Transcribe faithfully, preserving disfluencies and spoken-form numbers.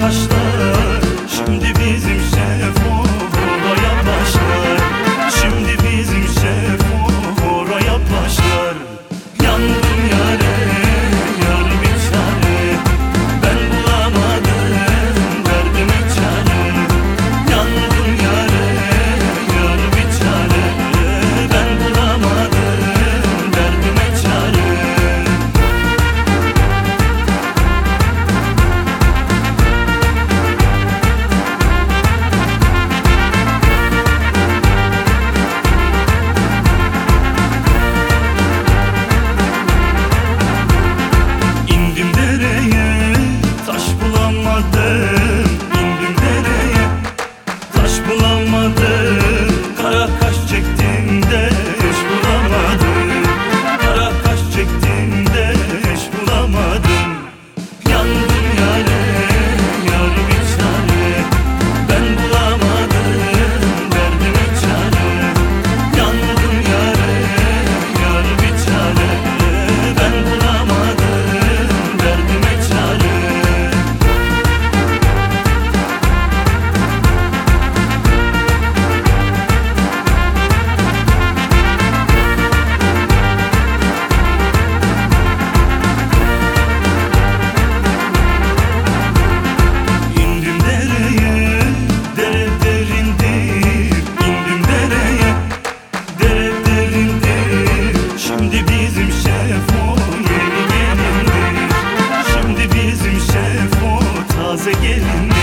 kaşlar, şimdi bizim şef oraya başlar. Şimdi bizim şef oraya başlar. Yandım yare, yar bir çare, ben bulamadım derdime çare. Yandım yare, yar bir çare, ben bulamadım derdime çare. İndim dereye, taş bulamadım. İndim dereye, taş bulamadım. Kara kaş çektim de eş bulamadım. Kara kaş çektim de eş bulamadım. Yandım yare, yar bir çare, ben bulamadım derdime çare. Yandım yare, yar bir çare, ben bulamadım derdime çare. İndim dereye, dere derindir. İndim dereye, dere derindir. Şimdi bizim şef o yeni gelindir. Şimdi bizim şef o taze gelindir.